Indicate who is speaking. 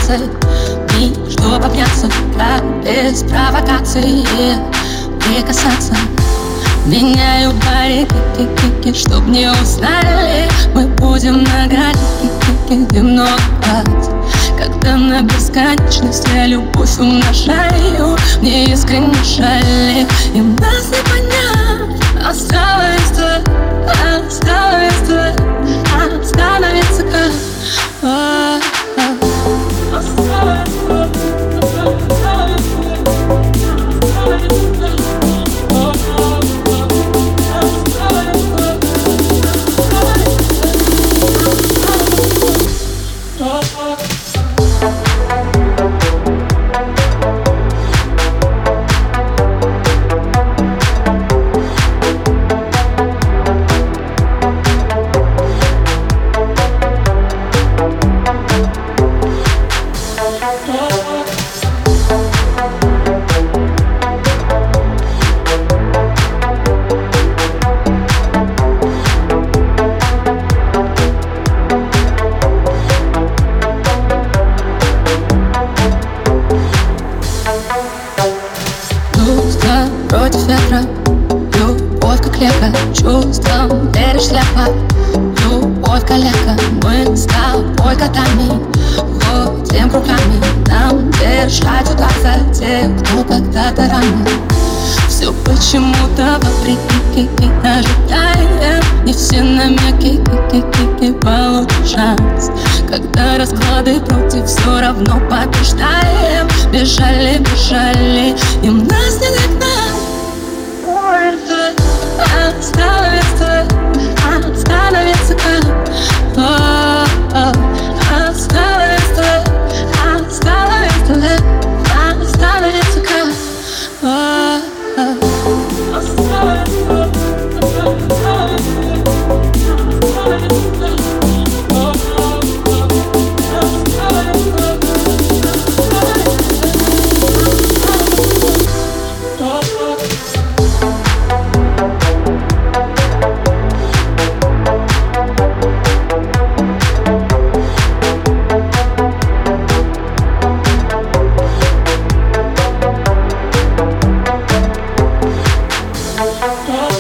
Speaker 1: танцы, и чтоб обняться, как без провокации прикасаться. Меняю барики, чтоб не узнали. Мы будем на галике, где много раз. Когда на бесконечность я любовь умножаю, мне искренне жаль, и нас не понять. Осталось твое, остановится как против ветра, любовь как лека, чувством веришь слепо, любовь калека. Мы с тобой котами ходим кругами, нам держать удастся те, кто когда-то ранен. Все почему-то вопреки ожидаем, не все намеки получат шанс. Когда расклады против, все равно побеждаем. Бежали, им нас не догнать. Остановится как остановится как
Speaker 2: Oh,